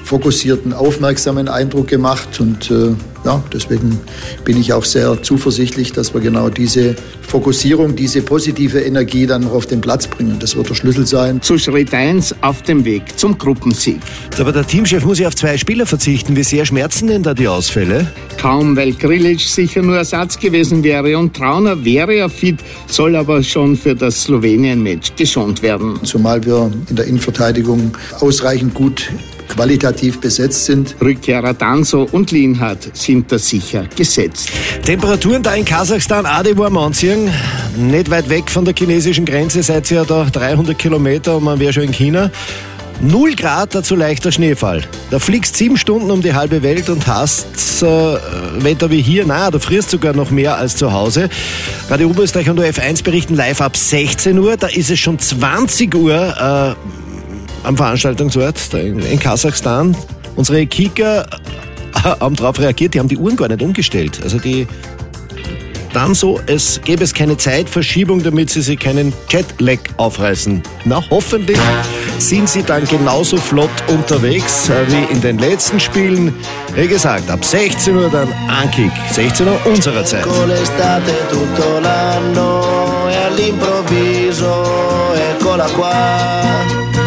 fokussierten, aufmerksamen Eindruck gemacht. Und äh, ja, deswegen bin ich auch sehr zuversichtlich, dass wir genau diese Fokussierung, diese positive Energie dann noch auf den Platz bringen. Das wird der Schlüssel sein. Zu Schritt eins auf dem Weg zum Gruppensieg. Aber der Teamchef muss ja auf zwei Spieler verzichten. Wie sehr schmerzen denn da die Ausfälle? Kaum, weil Grilic sicher nur Ersatz gewesen wäre und Trauner wäre ja fit, soll aber schon für das Slowenien-Match geschont werden. Zumal wir in der Innenverteidigung ausreichend gut qualitativ besetzt sind. Rückkehrer Danso und Lienhardt sind da sicher gesetzt. Temperaturen da in Kasachstan, auch die warm anziehen. Nicht weit weg von der chinesischen Grenze, seid ihr ja da dreihundert Kilometer und man wäre schon in China. Null Grad, dazu leichter Schneefall. Da fliegst sieben Stunden um die halbe Welt und hast äh, Wetter wie hier. Na, du frierst sogar noch mehr als zu Hause. Radio Oberösterreich und O R F eins berichten live ab sechzehn Uhr. Da ist es schon zwanzig Uhr äh, am Veranstaltungsort in, in Kasachstan. Unsere Kicker haben darauf reagiert, die haben die Uhren gar nicht umgestellt. Also die dann so, es gäbe es keine Zeitverschiebung, damit sie sich keinen Jetlag aufreißen. Na, hoffentlich sind sie dann genauso flott unterwegs wie in den letzten Spielen. Wie gesagt, ab sechzehn Uhr dann Ankick. sechzehn Uhr unserer Zeit. Con l'estate tutto l'anno e all'improvviso eccola qua.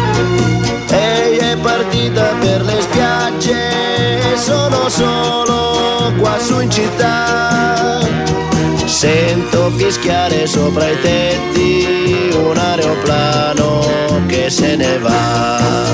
Ehi è partita per le spiagge, sono solo qua su in città. Sento fischiare sopra i tetti un aeroplano che se ne va.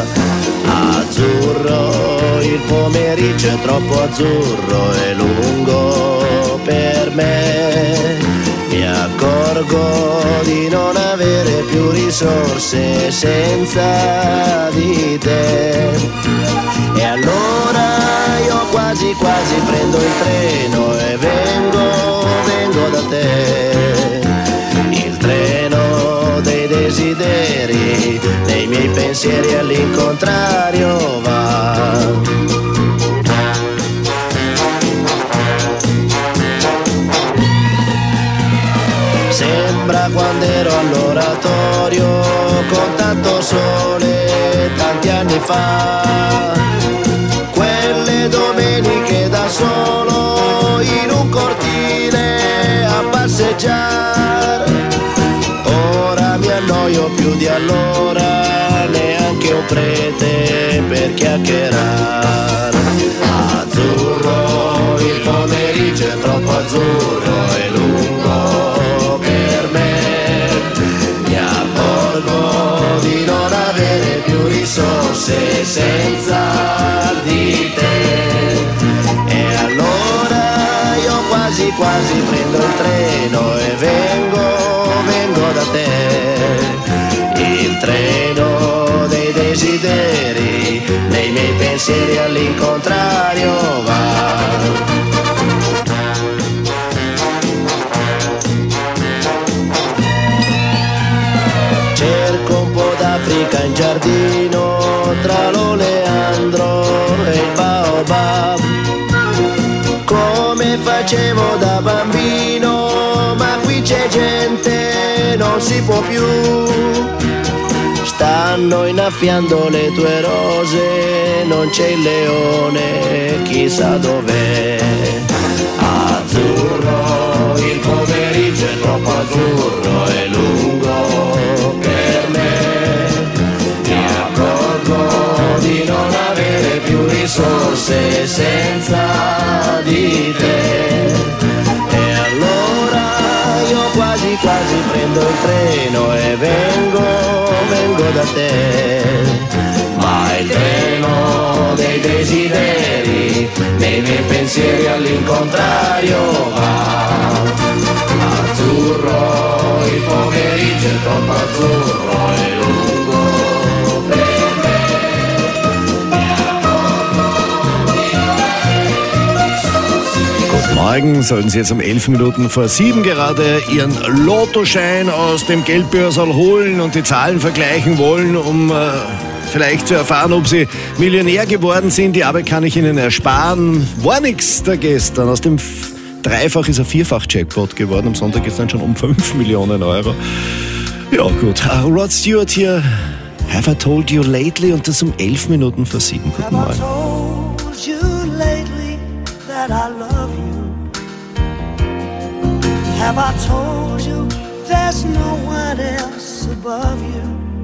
Azzurro, il pomeriggio è troppo azzurro e lungo per me. Mi accorgo di non avere più risorse senza di te. E allora io quasi quasi prendo il treno e vengo, vengo da te. Il treno dei desideri, nei miei pensieri all'incontrario va. Sembra quando ero all'oratorio con tanto sole tanti anni fa, quelle domeniche da solo in un cortile a passeggiare. Ora mi annoio più di allora, neanche un prete per chiacchierare. Azzurro, il pomeriggio è troppo azzurro e lungo per me. Mi accorgo di non avere più risorse senza di te. E allora io quasi quasi prendo il treno e vengo, vengo da te. Il treno dei desideri, nei miei pensieri all'incontrario va. Cerco un po' d'Africa in giardino, tra l'oleandro e il baobab, come facevo da bambino, ma qui c'è gente, non si può più. Stanno innaffiando le tue rose, non c'è il leone, chissà dov'è. Azzurro, il pomeriggio è troppo azzurro e lungo per me. Mi accorgo di non avere più risorse senza di te. E allora io quasi quasi prendo il treno e vengo, vengo da te. Ma il treno dei desideri, nei miei pensieri all'incontrario va. Azzurro, il pomeriggio è troppo azzurro e lungo per me. Mi accorgo di non avere risorse. Guten Morgen, sollten Sie jetzt um elf Minuten vor sieben gerade Ihren Lottoschein aus dem Geldbörsal holen und die Zahlen vergleichen wollen, um äh, vielleicht zu erfahren, ob Sie Millionär geworden sind. Die Arbeit kann ich Ihnen ersparen. War nix da gestern. Aus dem Dreifach ist ein Vierfach-Jackpot geworden. Am Sonntag ist dann schon um fünf Millionen Euro. Ja gut, Rod Stewart hier Have I Told You Lately und das um elf Minuten vor sieben. Guten Morgen. Told you lately that I love you? Have I told you there's no one else above you?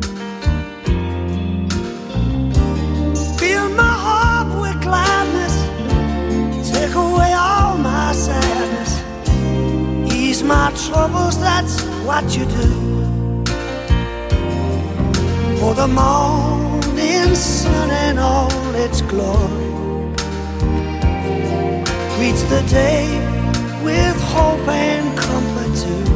Fill my heart with gladness, take away all my sadness, ease my troubles, that's what you do. For the morning sun and all its glory greets the day with hope and comfort too.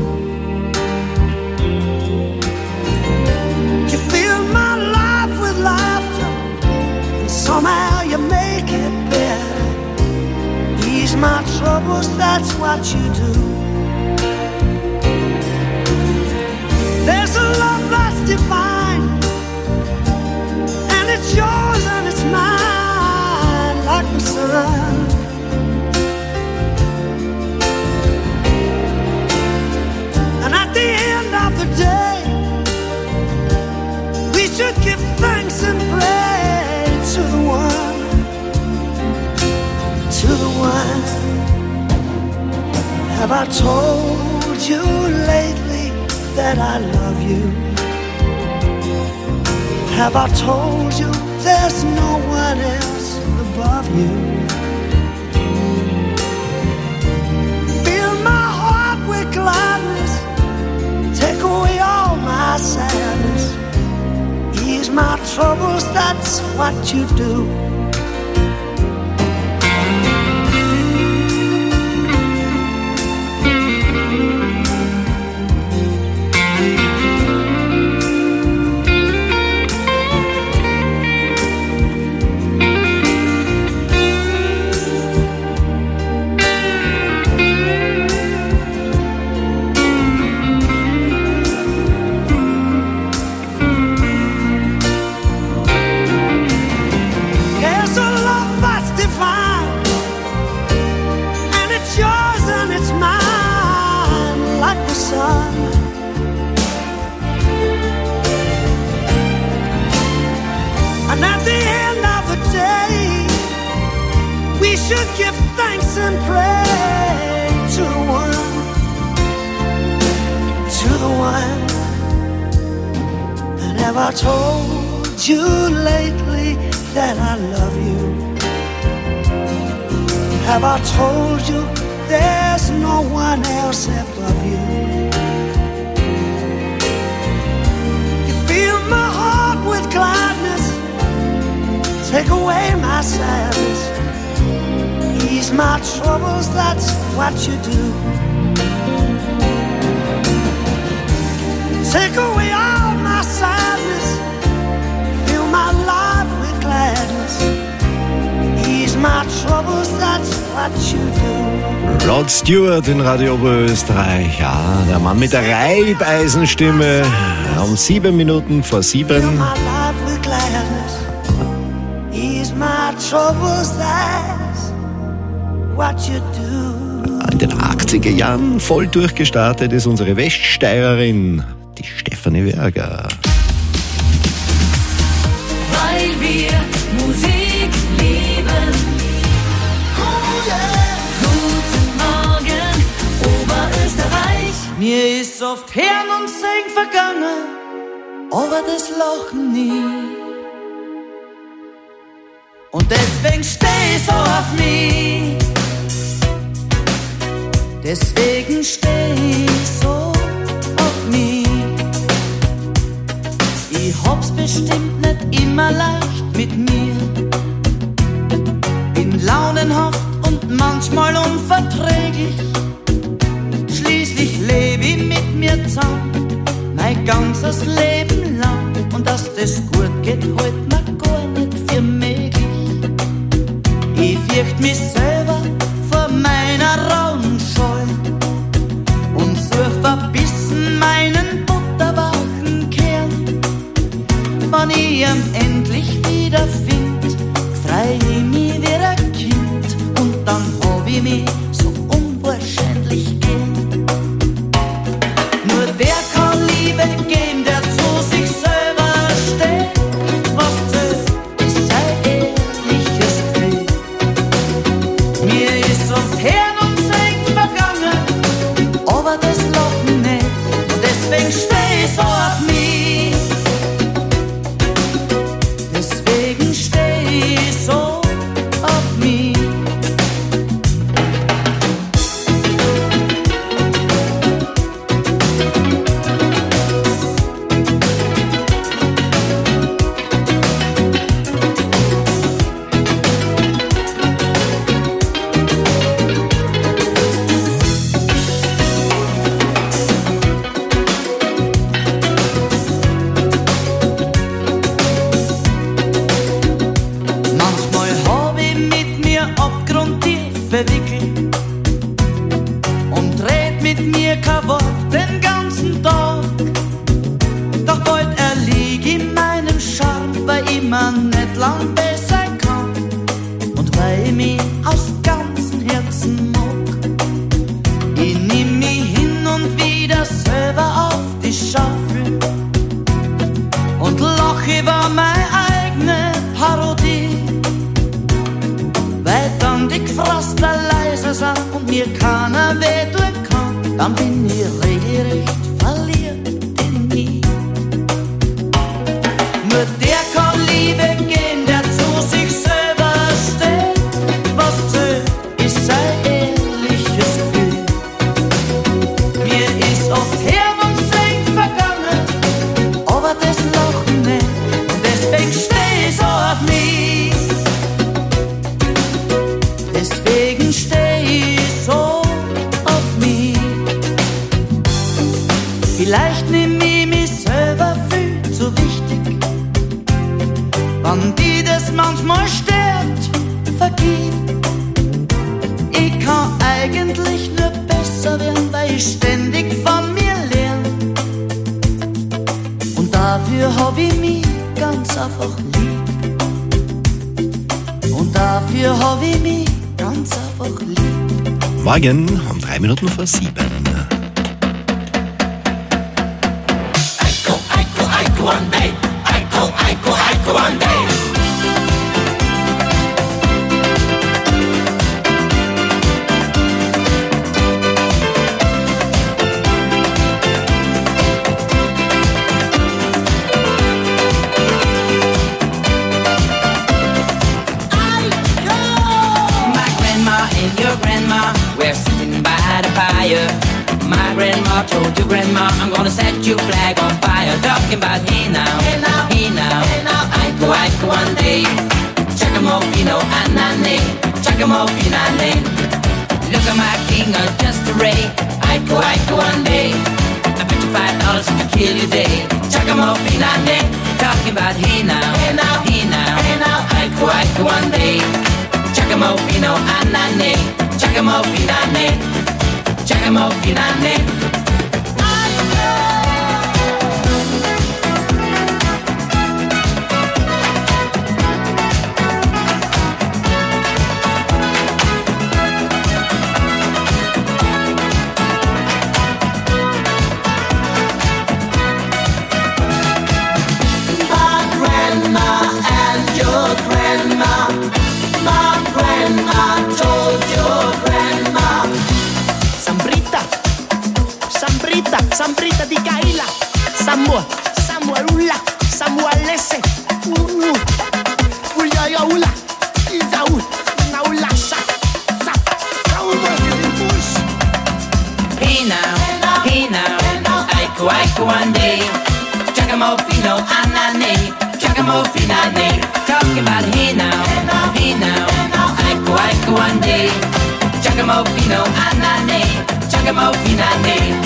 You fill my life with laughter, and somehow you make it better. Ease my troubles, that's what you do. There's a love that's divine, and it's yours and it's mine, like the sun. And at the end of the day, we should give thanks and praise to the one, to the one. Have I told you lately that I love you? Have I told you there's no one else above you? Fill my heart with gladness, take away all my sadness, ease my troubles, that's what you do. And at the end of the day, we should give thanks and praise to the one, to the one. And have I told you lately that I love you? Have I told you there's no one else above you? You fill my heart with gladness, take away my sadness, ease my troubles, that's what you do. Take away all my sadness, fill my life with gladness, ease my troubles, that's what you do. Rod Stewart in Radio Oberösterreich. Ja, der Mann mit der Reibeisenstimme. Um sieben Minuten vor sieben. Fill my life with gladness, ease my troubles, that's what you do. In den achtziger Jahren voll durchgestartet ist unsere Weststeirerin, die Stefanie Werger. Weil wir Musik lieben. Oh yeah. Guten Morgen, Oberösterreich. Mir ist oft Hirn und Segen vergangen, aber das Lachen nie. Und deswegen steh ich so auf mich. Deswegen steh ich so auf mich. Ich hab's bestimmt nicht immer leicht mit mir. Bin launenhaft und manchmal unverträglich. Schließlich lebe ich mit mir zusammen, mein ganzes Leben lang. Und dass das gut geht, halt mir gar nicht für möglich. Ich fürcht mich selber vor meiner rauen Scheu und such verbissen meinen butterwachen Kern. Wenn ich ihn endlich wieder find, freu ich mich wie ein Kind und dann hab ich mich so unwahrscheinlich gern. Nur der kann Liebe geben, der zu sich selber steht. mir weh tun kann, dann bin ich regelrecht verliert in mich. Nur der kann Liebe geben, der zu sich selber steht. Was zählt, ist sein ehrliches Gefühl. Mir ist oft Herz und Segen vergangen, aber das Lachen nicht. Und deswegen steh ich so auf mich. Deswegen steh ich so auf mich. Vielleicht nehm ich mich selber viel zu wichtig. Wenn die das manchmal stört, vergib. Ich kann eigentlich nur besser werden, weil ich ständig von mir lerne. Und dafür hab ich mich ganz einfach lieb. Und dafür hab ich mich ganz einfach lieb. Morgen um drei Minuten vor sieben. Eiko, Eiko, Eiko one day. Eiko, Eiko, Eiko one day. Your grandma, we're sitting by the fire. My grandma told your grandma, I'm gonna set your flag on fire. Talking about hey now, hey now, hey now, hey now. Aiko, aiko one day. Chakamofino anane, chakamofino anane. Look at my king, I'm just a ray. Aiko, aiko one day. I bet you five dollars to kill you day. Chakamofino anane. Talking about hey now, hey now, hey now, hey now. Aiko, aiko one day. Chakamofino anane, chakamofino anane, chakamofino anane. My grandma and your grandma. My grandma told your grandma. Sambrita, Sambrita, Sambrita di Kaila. Samuel, Samuelula, Samuelese. Ulu, Uyayaula, Izaul, Naulasa. Hey now, hey now, aiko, aiko one day. Chakamofino anane, chakamofino anane. Talking about hey now, hey now, aiko, aiko one day. Chakamofino anane, chakamofino anane.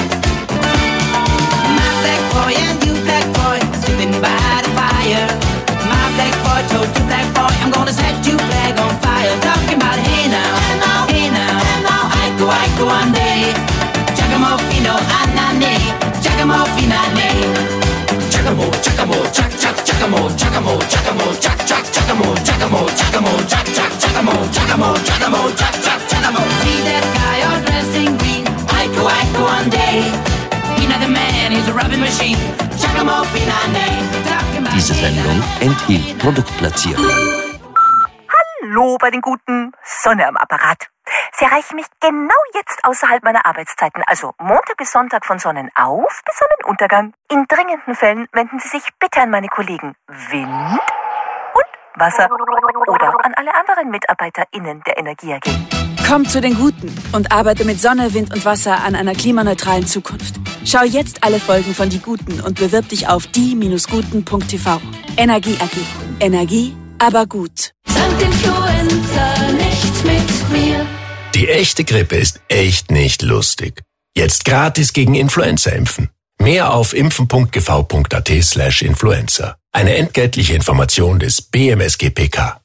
My black boy and you black boy sitting by the fire. My black boy told you black boy, I'm gonna set you flag on fire. Talking about hey now, hey now, aiko, aiko one day. Chakamofino anane, chakamofino anane. Chakamo, chakamo, chak, chak, chakamo, chakamo, chakamo, chak, chak, chakamo, chakamo, chakamo, chak, chak, chakamo, chakamo, chakamo, chak, chak, chakamo. See that guy all dressed in green? Aiko, aiko one day. He's not the man, he's a rubbing machine. Chakamo, finane. Diese Sendung enthielt Produktplatzierung. Hallo bei den Guten, Sonne am Apparat. Sie erreichen mich genau jetzt außerhalb meiner Arbeitszeiten, also Montag bis Sonntag von Sonnenauf bis Sonnenuntergang. In dringenden Fällen wenden Sie sich bitte an meine Kollegen Wind und Wasser oder an alle anderen MitarbeiterInnen der Energie A G. Komm zu den Guten und arbeite mit Sonne, Wind und Wasser an einer klimaneutralen Zukunft. Schau jetzt alle Folgen von Die Guten und bewirb dich auf die Guten punkt t v. Energie A G. Energie, aber gut. Sankt Influenza nicht mit mir. Die echte Grippe ist echt nicht lustig. Jetzt gratis gegen Influenza impfen. Mehr auf impfen punkt g v punkt a t slash influenza. Eine entgeltliche Information des B M S G P K.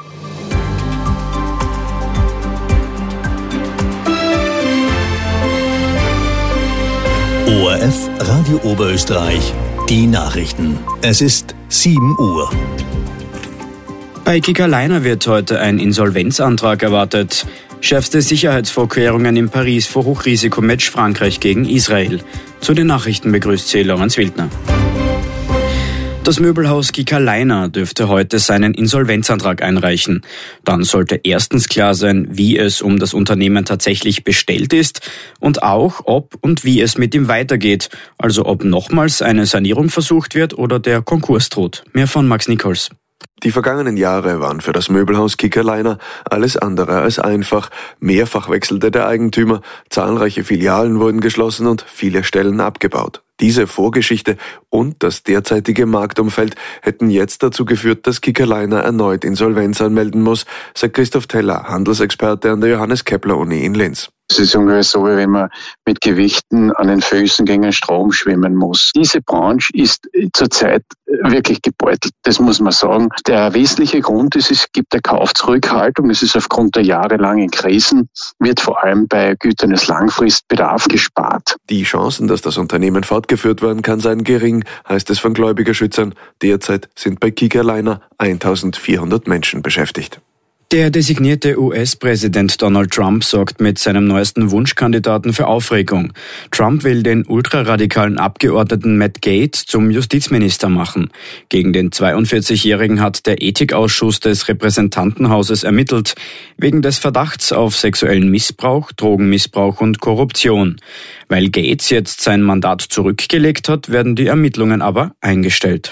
O R F Radio Oberösterreich, die Nachrichten. Es ist sieben Uhr. Bei Kickerliner wird heute ein Insolvenzantrag erwartet. Schärfste Sicherheitsvorkehrungen in Paris vor Hochrisikomatch Frankreich gegen Israel. Zu den Nachrichten begrüßt sie Lorenz Wildner. Das Möbelhaus Kika-Leiner dürfte heute seinen Insolvenzantrag einreichen. Dann sollte erstens klar sein, wie es um das Unternehmen tatsächlich bestellt ist und auch, ob und wie es mit ihm weitergeht. Also ob nochmals eine Sanierung versucht wird oder der Konkurs droht. Mehr von Max Nichols. Die vergangenen Jahre waren für das Möbelhaus Kika-Leiner alles andere als einfach. Mehrfach wechselte der Eigentümer, zahlreiche Filialen wurden geschlossen und viele Stellen abgebaut. Diese Vorgeschichte und das derzeitige Marktumfeld hätten jetzt dazu geführt, dass Kika-Leiner erneut Insolvenz anmelden muss, sagt Christoph Teller, Handelsexperte an der Johannes Kepler Uni in Linz. Es ist ungefähr so, wie wenn man mit Gewichten an den Füßen gegen den Strom schwimmen muss. Diese Branche ist zurzeit wirklich gebeutelt, das muss man sagen. Der wesentliche Grund ist, es gibt eine Kaufzurückhaltung. Es ist aufgrund der jahrelangen Krisen, wird vor allem bei Gütern des Langfristbedarfs gespart. Die Chancen, dass das Unternehmen fortgeführt werden kann, seien gering, heißt es von Gläubigerschützern. Derzeit sind bei Kika-Leiner eintausendvierhundert Menschen beschäftigt. Der designierte U S-Präsident Donald Trump sorgt mit seinem neuesten Wunschkandidaten für Aufregung. Trump will den ultraradikalen Abgeordneten Matt Gaetz zum Justizminister machen. Gegen den zweiundvierzigjährigen hat der Ethikausschuss des Repräsentantenhauses ermittelt, wegen des Verdachts auf sexuellen Missbrauch, Drogenmissbrauch und Korruption. Weil Gaetz jetzt sein Mandat zurückgelegt hat, werden die Ermittlungen aber eingestellt.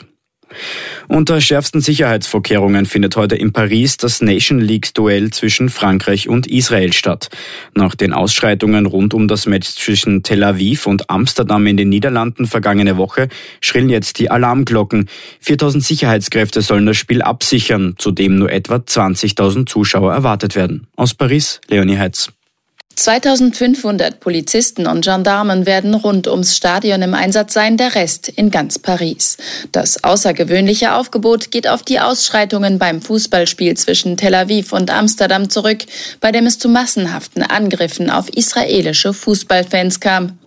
Unter schärfsten Sicherheitsvorkehrungen findet heute in Paris das Nation League-Duell zwischen Frankreich und Israel statt. Nach den Ausschreitungen rund um das Match zwischen Tel Aviv und Amsterdam in den Niederlanden vergangene Woche schrillen jetzt die Alarmglocken. viertausend Sicherheitskräfte sollen das Spiel absichern, zudem nur etwa zwanzigtausend Zuschauer erwartet werden. Aus Paris, Leonie Heitz. zweitausendfünfhundert Polizisten und Gendarmen werden rund ums Stadion im Einsatz sein, der Rest in ganz Paris. Das außergewöhnliche Aufgebot geht auf die Ausschreitungen beim Fußballspiel zwischen Tel Aviv und Amsterdam zurück, bei dem es zu massenhaften Angriffen auf israelische Fußballfans kam.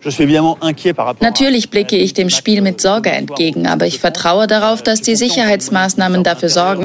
Natürlich blicke ich dem Spiel mit Sorge entgegen, aber ich vertraue darauf, dass die Sicherheitsmaßnahmen dafür sorgen,